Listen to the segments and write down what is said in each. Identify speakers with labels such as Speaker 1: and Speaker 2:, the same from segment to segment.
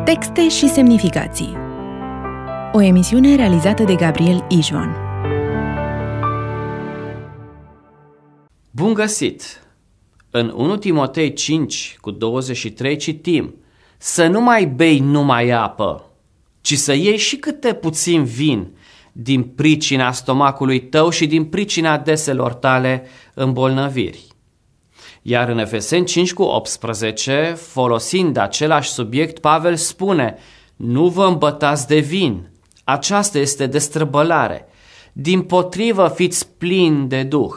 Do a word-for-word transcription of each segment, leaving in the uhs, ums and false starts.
Speaker 1: Texte și semnificații. O emisiune realizată de Gabriel Ijvan.
Speaker 2: Bun găsit! În unu Timotei cinci cu douăzeci și trei citim: să nu mai bei numai apă, ci să iei și câte puțin vin din pricina stomacului tău și din pricina deselor tale îmbolnăviri. Iar în Efeseni cinci cu optsprezece, folosind același subiect, Pavel spune: nu vă îmbătați de vin, aceasta este destrăbălare, dimpotrivă fiți plini de Duh.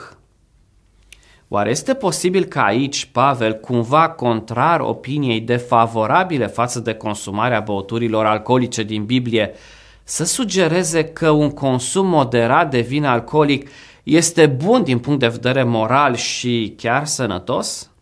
Speaker 2: Oare este posibil ca aici Pavel, cumva contrar opiniei defavorabile față de consumarea băuturilor alcoolice din Biblie, să sugereze că un consum moderat de vin alcoolic este bun din punct de vedere moral și chiar sănătos?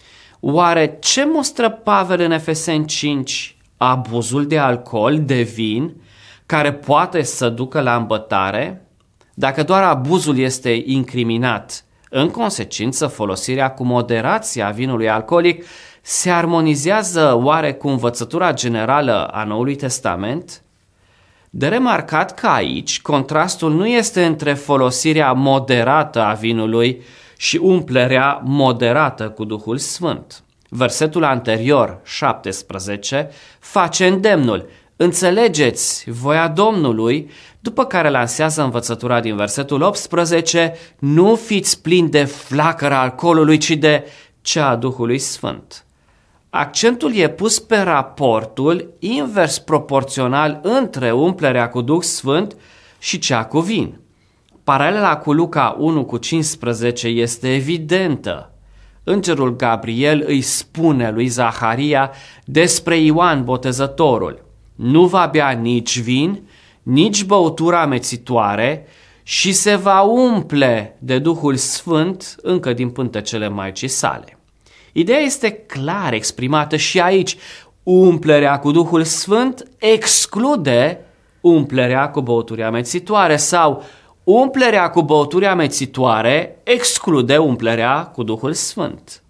Speaker 2: Oare ce mostră Pavel în Efeseni cinci? Abuzul de alcool, de vin, care poate să ducă la îmbătare? Dacă doar abuzul este incriminat, în consecință, folosirea cu moderație a vinului alcoolic se armonizează oare cu învățătura generală a Noului Testament? De remarcat că aici contrastul nu este între folosirea moderată a vinului și umplerea moderată cu Duhul Sfânt. Versetul anterior, șaptesprezece, face îndemnul: înțelegeți voia Domnului, după care lansează învățătura din versetul optsprezece: nu fiți plini de flacăra alcoolului, ci de cea a Duhului Sfânt. Accentul e pus pe raportul invers proporțional între umplerea cu Duh Sfânt și cea cu vin. Paralela cu Luca unu cu cincisprezece este evidentă. Îngerul Gabriel îi spune lui Zaharia despre Ioan Botezătorul: nu va bea nici vin, nici băutură amețitoare și se va umple de Duhul Sfânt încă din pântecele Maicii sale. Ideea este clar exprimată și aici. Umplerea cu Duhul Sfânt exclude umplerea cu băuturi amețitoare sau umplerea cu băuturi amețitoare exclude umplerea cu Duhul Sfânt.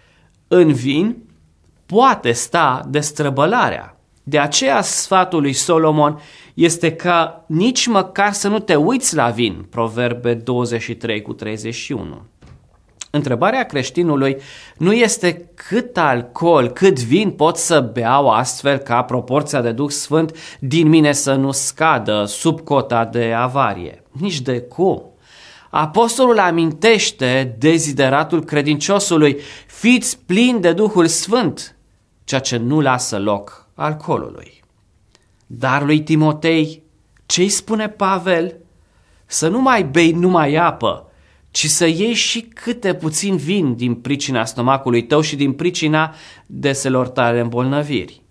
Speaker 2: În vin poate sta destrăbălarea. De aceea sfatul lui Solomon este ca nici măcar să nu te uiți la vin, Proverbe douăzeci și trei cu treizeci și unu. Întrebarea creștinului nu este cât alcool, cât vin pot să beau astfel ca proporția de Duh Sfânt din mine să nu scadă sub cota de avarie. Nici de cum. Apostolul amintește dezideratul credinciosului: fiți plini de Duhul Sfânt, ceea ce nu lasă loc alcoolului. Dar lui Timotei ce-i spune Pavel? Să nu mai bei numai apă, ci să iei și câte puțin vin din pricina stomacului tău și din pricina deselor tale îmbolnăviri.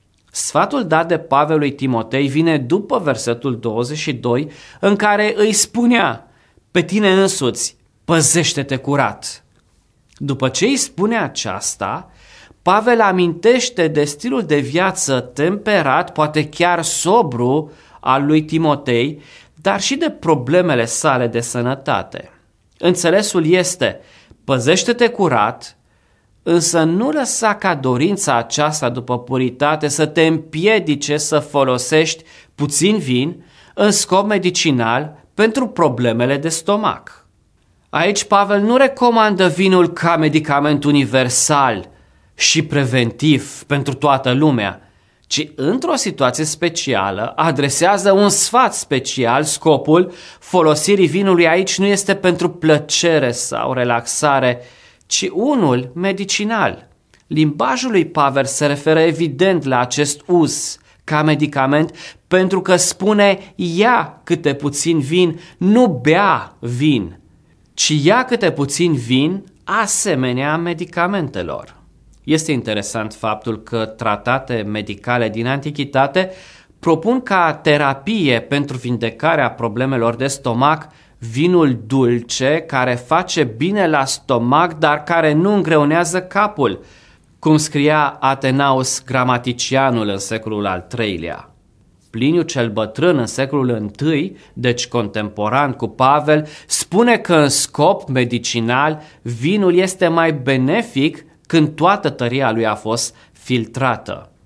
Speaker 2: Sfatul dat de Pavel lui Timotei vine după versetul douăzeci și doi, în care îi spunea: pe tine însuți păzește-te curat. După ce îi spune aceasta, Pavel amintește de stilul de viață temperat, poate chiar sobru, al lui Timotei, dar și de problemele sale de sănătate. Înțelesul este: păzește-te curat, însă nu lăsa ca dorința aceasta după puritate să te împiedice să folosești puțin vin în scop medicinal pentru problemele de stomac. Aici Pavel nu recomandă vinul ca medicament universal și preventiv pentru toată lumea, ci într-o situație specială adresează un sfat special. Scopul folosirii vinului aici nu este pentru plăcere sau relaxare, ci unul medicinal. Limbajul lui Pavel se referă evident la acest uz ca medicament, pentru că spune: ia câte puțin vin, nu bea vin, ci ia câte puțin vin asemenea medicamentelor. Este interesant faptul că tratate medicale din antichitate propun ca terapie pentru vindecarea problemelor de stomac vinul dulce, care face bine la stomac, dar care nu îngreunează capul, cum scria Atenaus Gramaticianul în secolul al treilea. Pliniu cel Bătrân în secolul I, deci contemporan cu Pavel, spune că în scop medicinal vinul este mai benefic când toată tăria lui a fost filtrată.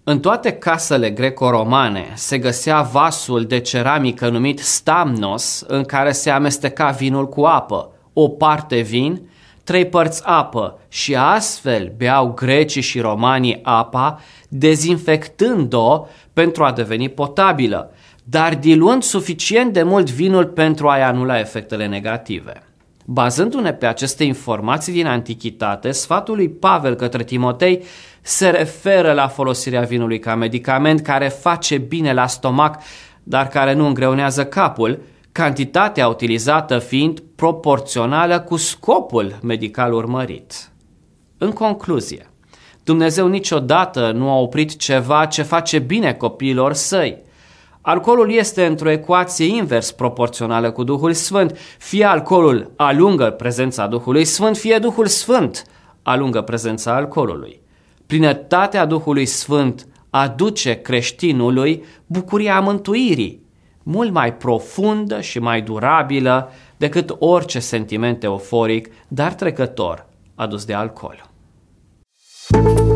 Speaker 2: În toate casele greco-romane se găsea vasul de ceramică numit stamnos, în care se amesteca vinul cu apă, o parte vin, trei părți apă, și astfel beau grecii și romanii apa, dezinfectând-o pentru a deveni potabilă, dar diluând suficient de mult vinul pentru a-i anula efectele negative. Bazându-ne pe aceste informații din antichitate, sfatul lui Pavel către Timotei se referă la folosirea vinului ca medicament care face bine la stomac, dar care nu îngreunează capul, cantitatea utilizată fiind proporțională cu scopul medical urmărit. În concluzie, Dumnezeu niciodată nu a oprit ceva ce face bine copiilor săi. Alcoolul este într-o ecuație invers proporțională cu Duhul Sfânt. Fie alcoolul alungă prezența Duhului Sfânt, fie Duhul Sfânt alungă prezența alcoolului. Plinătatea Duhului Sfânt aduce creștinului bucuria mântuirii, mult mai profundă și mai durabilă decât orice sentiment euforic, dar trecător, adus de alcool.